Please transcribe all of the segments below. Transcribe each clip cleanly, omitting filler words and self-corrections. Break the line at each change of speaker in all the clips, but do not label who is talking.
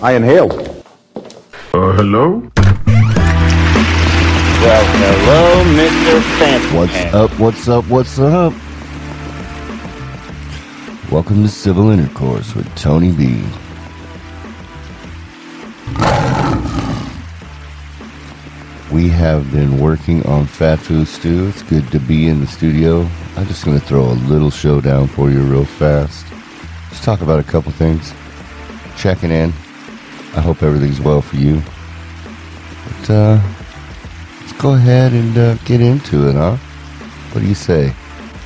I inhaled.
Hello?
Well, hello, Mr. Fancy.
What's up? Welcome to Civil Intercourse with Tony B. We have been working on Fat Food Stew. It's good to be in the studio. I'm just going to throw a little showdown for you real fast. Just talk about a couple things. Checking in. I hope everything's well for you. But, let's go ahead and get into it, huh? What do you say?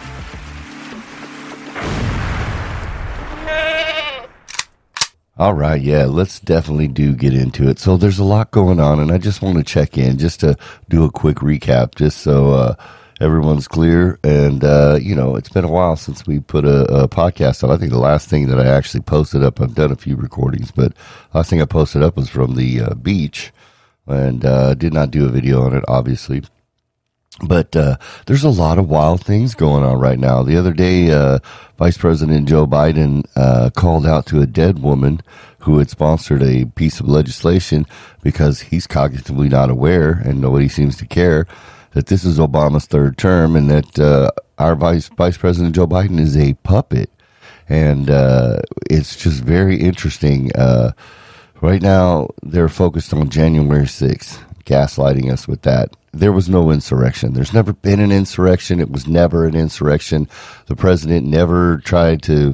All right, yeah, let's definitely get into it. So there's a lot going on, and I just want to check in just to do a quick recap, just so everyone's clear. And, it's been a while since we put a podcast up. I think the last thing that I actually posted up, I've done a few recordings, but last thing I posted up was from the beach, and did not do a video on it, obviously. But there's a lot of wild things going on right now. The other day, Vice President Joe Biden called out to a dead woman who had sponsored a piece of legislation because he's cognitively not aware, and nobody seems to care, that this is Obama's third term and that our Vice President Joe Biden is a puppet. And it's just very interesting. Right now, they're focused on January 6th, gaslighting us with that. There was no insurrection. There's never been an insurrection. It was never an insurrection. The president never tried to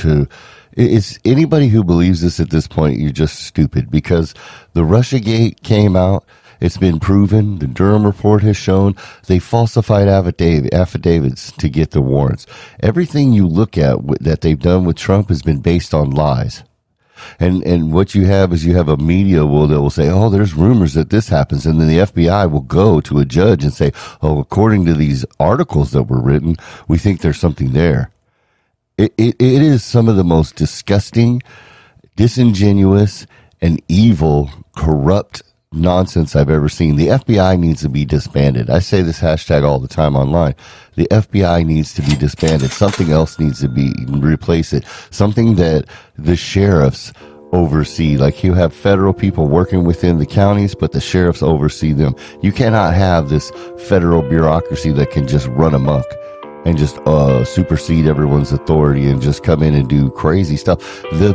it's anybody who believes this at this point, you're just stupid, because the Russiagate came out. It's been proven. The Durham report has shown they falsified affidavits to get the warrants. Everything you look at that they've done with Trump has been based on lies. And what you have is a media that will say, oh, there's rumors that this happens. And then the FBI will go to a judge and say, oh, according to these articles that were written, we think there's something there. It is some of the most disgusting, disingenuous, and evil, corrupt nonsense I've ever seen. The FBI needs to be disbanded. I say this hashtag all the time online. The FBI needs to be disbanded. Something else needs to replace it. Something that the sheriffs oversee. Like, you have federal people working within the counties, but the sheriffs oversee them. You cannot have this federal bureaucracy that can just run amok and just supersede everyone's authority and just come in and do crazy stuff. The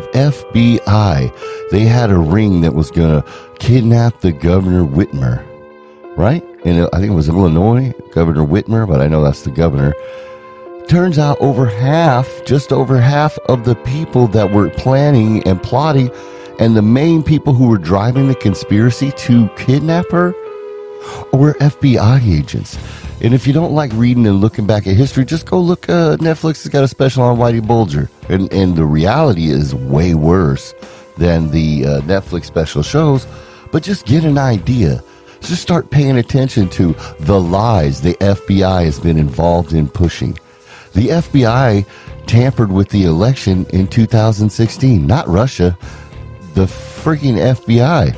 FBI, they had a ring that was going to kidnap the Governor Whitmer, right? And I think it was Illinois, Governor Whitmer, but I know that's the governor. Turns out just over half of the people that were planning and plotting and the main people who were driving the conspiracy to kidnap her were FBI agents. And if you don't like reading and looking back at history, just go look. Netflix has got a special on Whitey Bulger. And the reality is way worse than the Netflix special shows. But just get an idea. Just start paying attention to the lies the FBI has been involved in pushing. The FBI tampered with the election in 2016. Not Russia. The freaking FBI.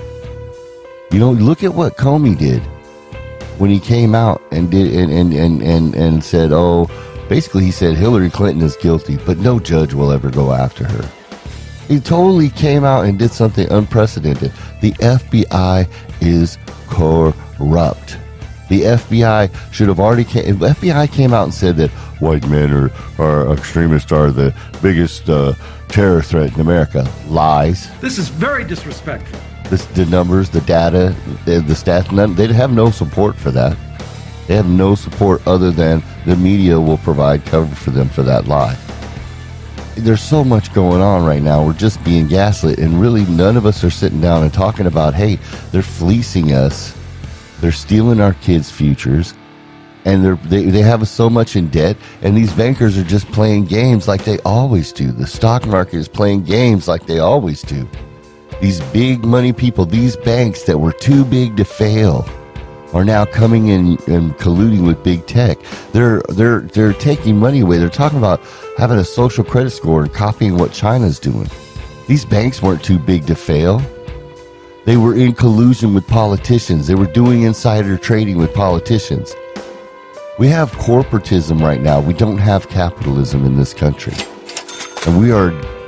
Look at what Comey did when he came out and did and said, basically he said Hillary Clinton is guilty, but no judge will ever go after her. He totally came out and did something unprecedented. The FBI is corrupt. The FBI should have already the FBI came out and said that white men are extremists, are the biggest terror threat in America. Lies.
This is very disrespectful.
The numbers, the data, the stats, they have no support for that. They have no support other than the media will provide cover for them for that lie. There's so much going on right now. We're just being gaslit, and really none of us are sitting down and talking about, hey, they're fleecing us. They're stealing our kids' futures, and they have us so much in debt, and these bankers are just playing games like they always do. The stock market is playing games like they always do. These big money people, these banks that were too big to fail, are now coming in and colluding with big tech. They're taking money away. They're talking about having a social credit score and copying what China's doing. These banks weren't too big to fail. They were in collusion with politicians. They were doing insider trading with politicians. We have corporatism right now. We don't have capitalism in this country. And we are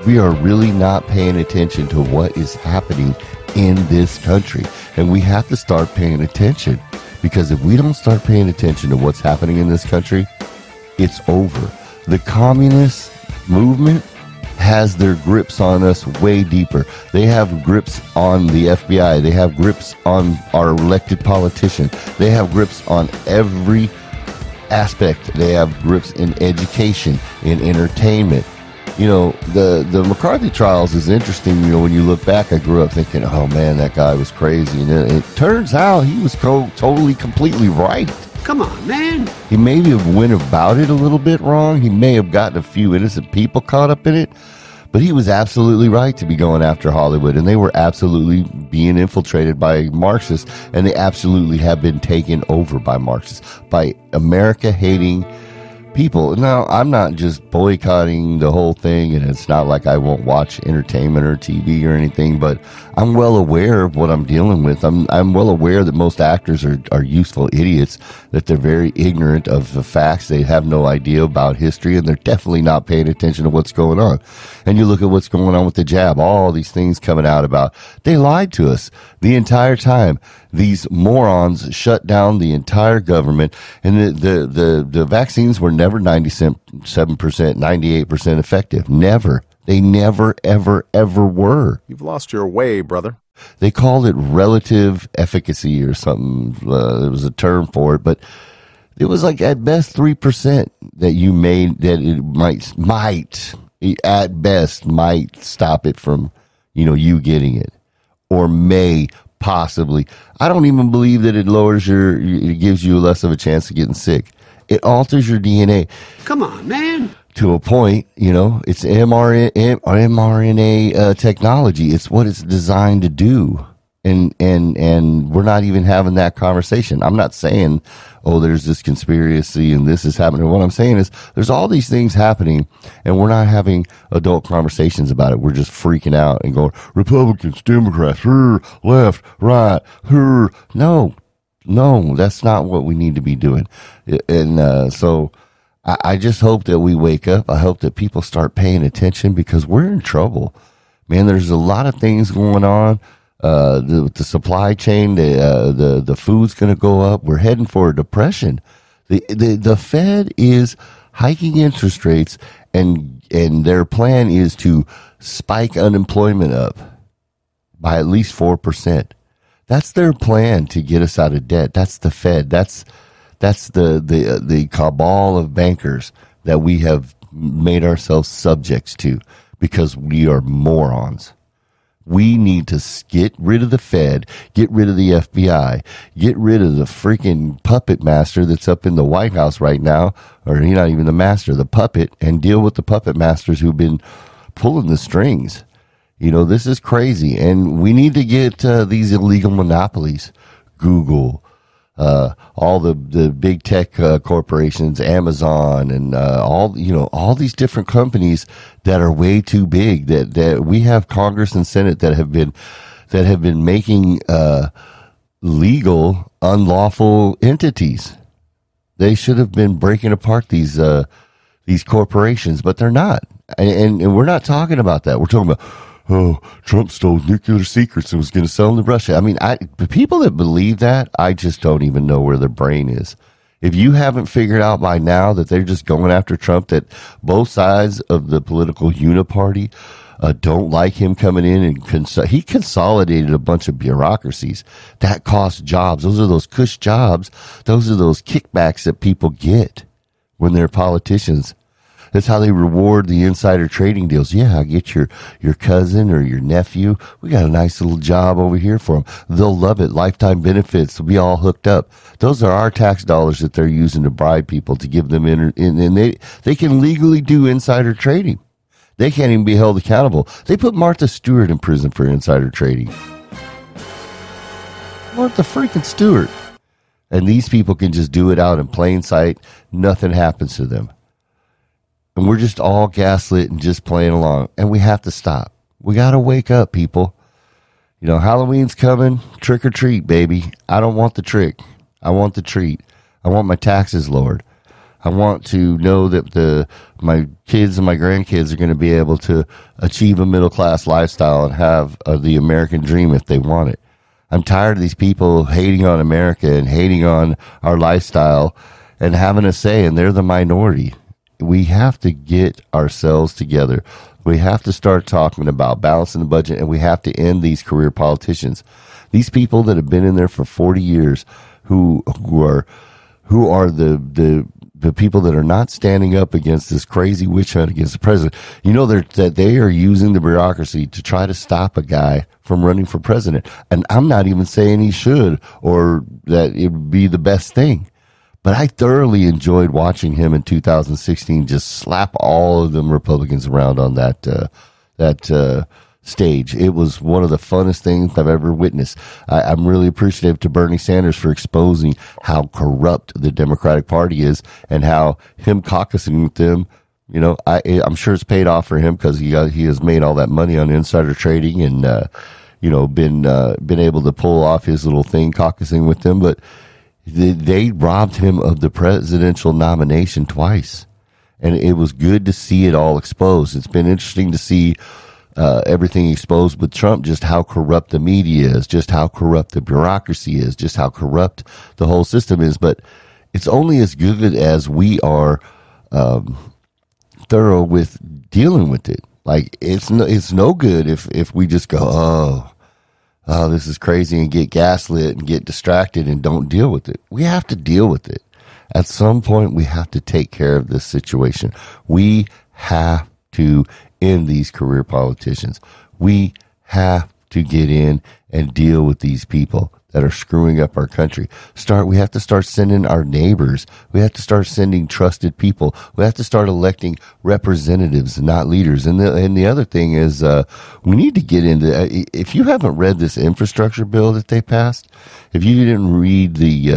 We are really not paying attention to what is happening in this country. And we have to start paying attention, because if we don't start paying attention to what's happening in this country, it's over. The communist movement has their grips on us way deeper. They have grips on the FBI. They have grips on our elected politicians. They have grips on every aspect. They have grips in education, in entertainment. You know, the McCarthy trials is interesting. You know, when you look back, I grew up thinking, oh man, that guy was crazy. And it turns out he was totally, completely right.
Come on, man.
He maybe have went about it a little bit wrong. He may have gotten a few innocent people caught up in it, but he was absolutely right to be going after Hollywood, and they were absolutely being infiltrated by Marxists, and they absolutely have been taken over by Marxists, by America-hating people. Now, I'm not just boycotting the whole thing, and it's not like I won't watch entertainment or TV or anything, but I'm well aware of what I'm dealing with. I'm well aware that most actors are useful idiots, that they're very ignorant of the facts. They have no idea about history, and they're definitely not paying attention to what's going on. And you look at what's going on with the jab, all these things coming out about, they lied to us the entire time. These morons shut down the entire government, and the vaccines were never 97%, 98% effective. Never. They never, ever, ever were.
You've lost your way, brother.
They called it relative efficacy or something. There was a term for it, but it was like at best 3% that you made, that it might at best might stop it from, you getting it, or may possibly. I don't even believe that it gives you less of a chance of getting sick. It alters your DNA.
Come on, man.
To a point, it's mRNA technology. It's what it's designed to do. And we're not even having that conversation. I'm not saying, there's this conspiracy and this is happening. What I'm saying is there's all these things happening, and we're not having adult conversations about it. We're just freaking out and going, Republicans, Democrats, left, right, No, that's not what we need to be doing. And so I just hope that we wake up. I hope that people start paying attention, because we're in trouble. Man, there's a lot of things going on. The supply chain, the food's going to go up. We're heading for a depression. The Fed is hiking interest rates, and their plan is to spike unemployment up by at least 4%. That's their plan to get us out of debt. That's the Fed. That's the cabal of bankers that we have made ourselves subjects to, because we are morons. We need to get rid of the Fed, get rid of the FBI, get rid of the freaking puppet master that's up in the White House right now, or he's not even the master, the puppet, and deal with the puppet masters who've been pulling the strings. This is crazy, and we need to get these illegal monopolies, Google, all the big tech corporations, Amazon, and all these different companies that are way too big. That we have Congress and Senate that have been making legal unlawful entities. They should have been breaking apart these corporations, but they're not. And we're not talking about that. We're talking about, Trump stole nuclear secrets and was going to sell them to Russia. I mean, the people that believe that, I just don't even know where their brain is. If you haven't figured out by now that they're just going after Trump, that both sides of the political uniparty don't like him coming in, and he consolidated a bunch of bureaucracies that cost jobs. Those are those cush jobs. Those are those kickbacks that people get when they're politicians. That's how they reward the insider trading deals. Yeah, I get your cousin or your nephew. We got a nice little job over here for them. They'll love it. Lifetime benefits. We'll be all hooked up. Those are our tax dollars that they're using to bribe people, to give them and they can legally do insider trading. They can't even be held accountable. They put Martha Stewart in prison for insider trading. Martha freaking Stewart. And these people can just do it out in plain sight. Nothing happens to them. And we're just all gaslit and just playing along. And we have to stop. We got to wake up, people. Halloween's coming. Trick or treat, baby. I don't want the trick. I want the treat. I want my taxes lowered. I want to know that my kids and my grandkids are going to be able to achieve a middle-class lifestyle and have the American dream if they want it. I'm tired of these people hating on America and hating on our lifestyle and having a say, and they're the minority. We have to get ourselves together. We have to start talking about balancing the budget, and we have to end these career politicians. These people that have been in there for 40 years who are the people that are not standing up against this crazy witch hunt against the president. You know that they are using the bureaucracy to try to stop a guy from running for president. And I'm not even saying he should or that it would be the best thing. But I thoroughly enjoyed watching him in 2016 just slap all of them Republicans around on that stage. It was one of the funnest things I've ever witnessed. I'm really appreciative to Bernie Sanders for exposing how corrupt the Democratic Party is and how him caucusing with them, you know, I'm sure it's paid off for him because he has made all that money on insider trading and, been able to pull off his little thing caucusing with them. But they robbed him of the presidential nomination twice. And it was good to see it all exposed. It's been interesting to see everything exposed with Trump, just how corrupt the media is, just how corrupt the bureaucracy is, just how corrupt the whole system is. But it's only as good as we are thorough with dealing with it. Like, it's no good if we just go, oh, this is crazy, and get gaslit and get distracted and don't deal with it. We have to deal with it. At some point, we have to take care of this situation. We have to end these career politicians. We have to get in and deal with these people that are screwing up our country. We have to start sending our neighbors. We have to start sending trusted people. We have to start electing representatives, not leaders. And the other thing is, we need to get into, if you haven't read this infrastructure bill that they passed, if you didn't read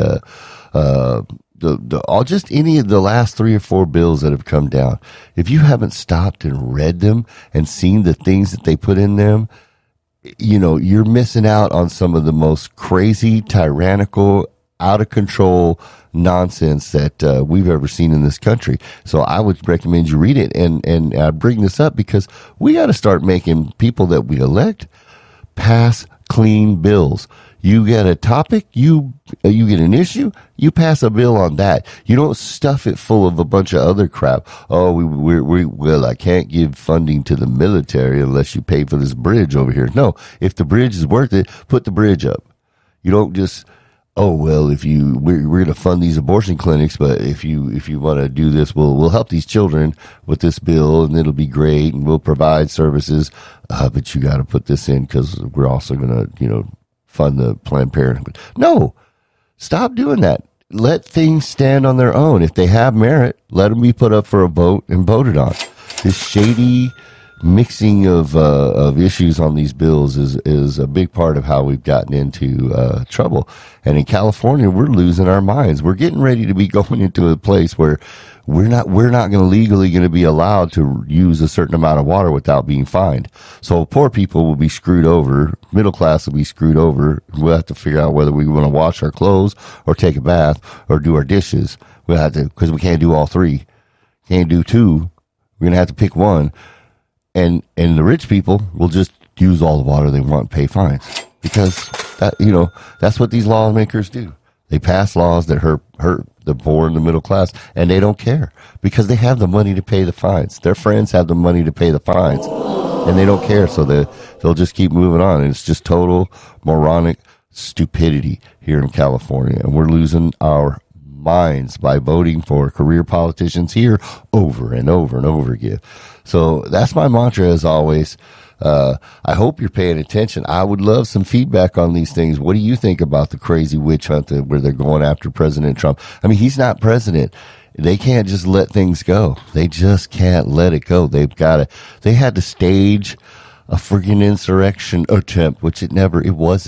just any of the last 3 or 4 bills that have come down, if you haven't stopped and read them and seen the things that they put in them, you know, you're missing out on some of the most crazy, tyrannical, out of control nonsense that we've ever seen in this country. So I would recommend you read it. And I bring this up because we got to start making people that we elect pass clean bills. You get a topic, you get an issue, you pass a bill on that. You don't stuff it full of a bunch of other crap. Oh, well, I can't give funding to the military unless you pay for this bridge over here. No, if the bridge is worth it, put the bridge up. You don't just, oh, well, we're going to fund these abortion clinics, but if you want to do this, we'll help these children with this bill, and it'll be great, and we'll provide services. But you got to put this in because we're also going to, fund the Planned Parenthood. No, stop doing that. Let things stand on their own. If they have merit, let them be put up for a vote and voted on. This shady mixing of issues on these bills is a big part of how we've gotten into trouble. And in California, we're losing our minds. We're getting ready to be going into a place where we're not legally going to be allowed to use a certain amount of water without being fined. So poor people will be screwed over. Middle class will be screwed over. We'll have to figure out whether we want to wash our clothes or take a bath or do our dishes. We'll have to, because we can't do all 3. Can't do 2. We're going to have to pick one. And the rich people will just use all the water they want and pay fines because that's what these lawmakers do. They pass laws that hurt the poor and the middle class, and they don't care because they have the money to pay the fines. Their friends have the money to pay the fines, and they don't care. So they'll just keep moving on. And it's just total moronic stupidity here in California, and we're losing our minds by voting for career politicians here over and over and over again. So that's my mantra as always. I hope you're paying attention. I would love some feedback on these things. What do you think about the crazy witch hunt where they're going after President Trump? I mean, he's not president. They can't just let things go. They just can't let it go. They had to stage a friggin' insurrection attempt, which it never was.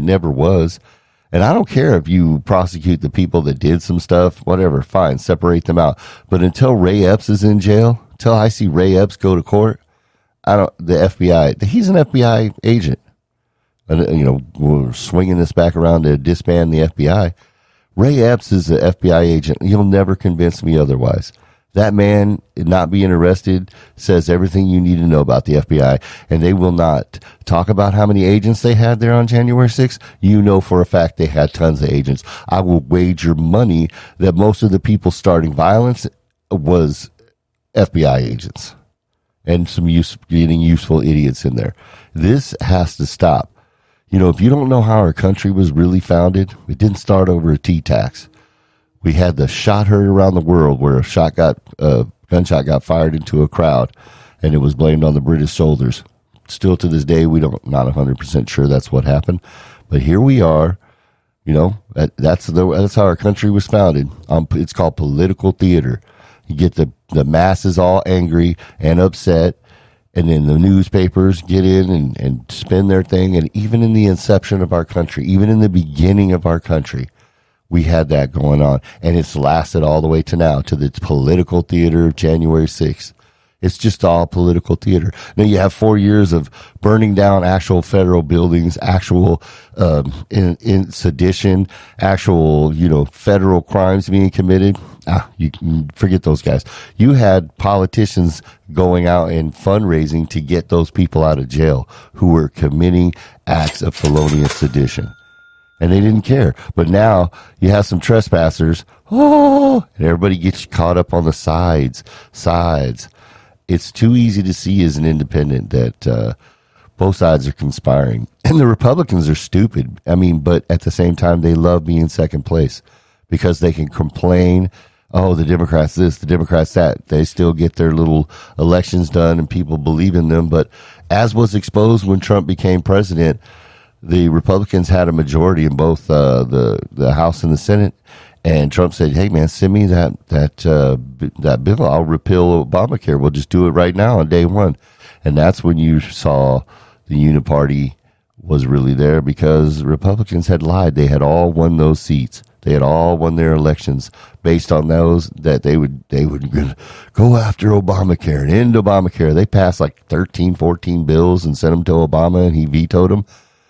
And I don't care if you prosecute the people that did some stuff, whatever, fine, separate them out. But until Ray Epps is in jail, until I see Ray Epps go to court, the FBI, he's an FBI agent. And, we're swinging this back around to disband the FBI. Ray Epps is an FBI agent. You'll never convince me otherwise. That man not being arrested says everything you need to know about the FBI, and they will not talk about how many agents they had there on January 6th. You know for a fact they had tons of agents. I will wager money that most of the people starting violence was FBI agents and some getting useful idiots in there. This has to stop. You know, if you don't know how our country was really founded, it didn't start over a tea tax. We had the shot heard around the world where a gunshot got fired into a crowd, and it was blamed on the British soldiers. Still to this day, not 100% sure that's what happened, but here we are. You know, that's how our country was founded. It's called political theater. You get the masses all angry and upset, and then the newspapers get in and spin their thing. And even in the inception of our country, even in the beginning of our country, we had that going on, and it's lasted all the way to now, to the political theater of January 6th. It's just all political theater. Now you have 4 years of burning down actual federal buildings, actual in sedition, actual federal crimes being committed. You can forget those guys. You had politicians going out and fundraising to get those people out of jail who were committing acts of felonious sedition. And they didn't care. But now you have some trespassers. And everybody gets caught up on the sides. It's too easy to see as an independent that both sides are conspiring. And the Republicans are stupid. I mean, but at the same time, they love being second place because they can complain, oh, the Democrats this, the Democrats that. They still get their little elections done and people believe in them. But as was exposed when Trump became president, the Republicans had a majority in both the House and the Senate, and Trump said, "Hey, man, send me that bill. I'll repeal Obamacare. We'll just do it right now on day one." And that's when you saw the Uniparty was really there because Republicans had lied. They had all won those seats. They had all won their elections based on those that they would go after Obamacare and end Obamacare. They passed like 13, 14 bills and sent them to Obama, and he vetoed them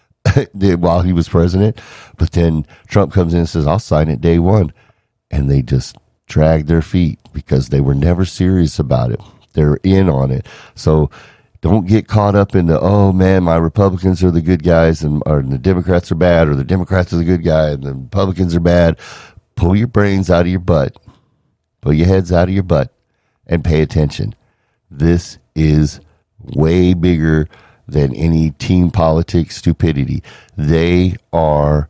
while he was president. But then Trump comes in and says, I'll sign it day one. And they just dragged their feet because they were never serious about it. They're in on it. So don't get caught up in the, oh man, my Republicans are the good guys or the Democrats are bad, or the Democrats are the good guy and the Republicans are bad. Pull your brains out of your butt. Pull your heads out of your butt and pay attention. This is way bigger than any team politics stupidity. They are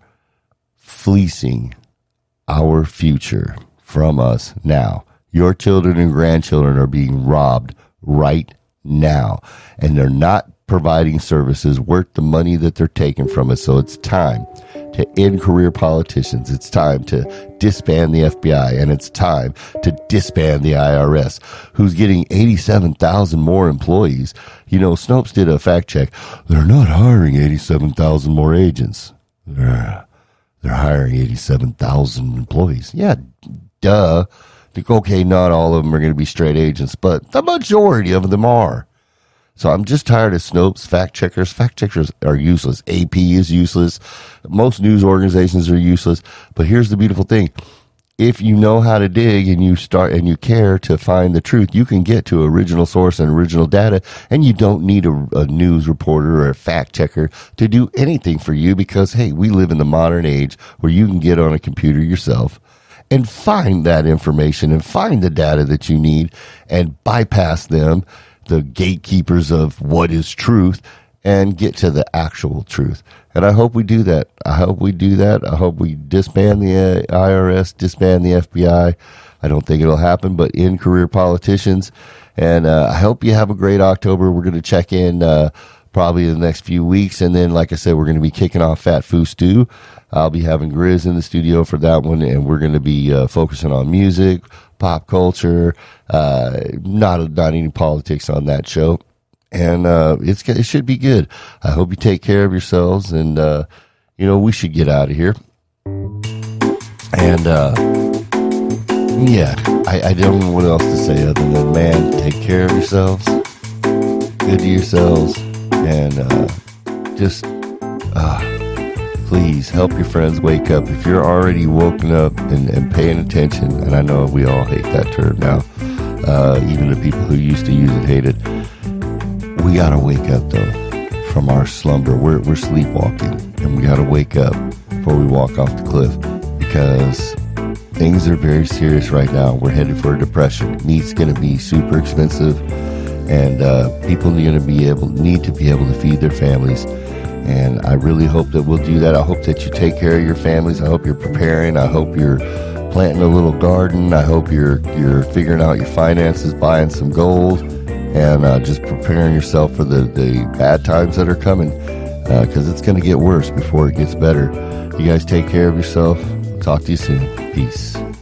fleecing our future from us now. Your children and grandchildren are being robbed right now, and they're not providing services worth the money that they're taking from us. So it's time to end career politicians. It's time to disband the FBI, and it's time to disband the IRS, who's getting 87,000 more employees. You know, Snopes did a fact check. They're not hiring 87,000 more agents. They're hiring 87,000 employees. Yeah, duh. Okay, not all of them are going to be straight agents, but the majority of them are. So I'm just tired of Snopes, fact checkers. Fact checkers are useless. AP is useless. Most news organizations are useless. But here's the beautiful thing. If you know how to dig and you start and you care to find the truth, you can get to original source and original data, and you don't need a news reporter or a fact checker to do anything for you because, hey, we live in the modern age where you can get on a computer yourself and find that information and find the data that you need and bypass them, the gatekeepers of what is truth, and get to the actual truth. And I hope we do that. I hope we disband the IRS, disband the FBI. I don't think it'll happen, but end career politicians. And I hope you have a great October. We're going to check in probably in the next few weeks. And then, like I said, we're going to be kicking off Fat Foo Stew. I'll be having Grizz in the studio for that one, and we're going to be focusing on music, pop culture, not any politics on that show. And it should be good. I hope you take care of yourselves, and we should get out of here. And I don't know what else to say other than, man, take care of yourselves, good to yourselves, and please help your friends wake up. If you're already woken up and paying attention, and I know we all hate that term now, even the people who used to use it hate it. We gotta wake up though from our slumber. We're sleepwalking, and we gotta wake up before we walk off the cliff, because things are very serious right now. We're headed for a depression. Meat's gonna be super expensive, and people need to be able to feed their families. And I really hope that we'll do that. I hope that you take care of your families. I hope you're preparing. I hope you're planting a little garden. I hope you're figuring out your finances, buying some gold, and just preparing yourself for the bad times that are coming, because it's going to get worse before it gets better. You guys take care of yourself. Talk to you soon. Peace.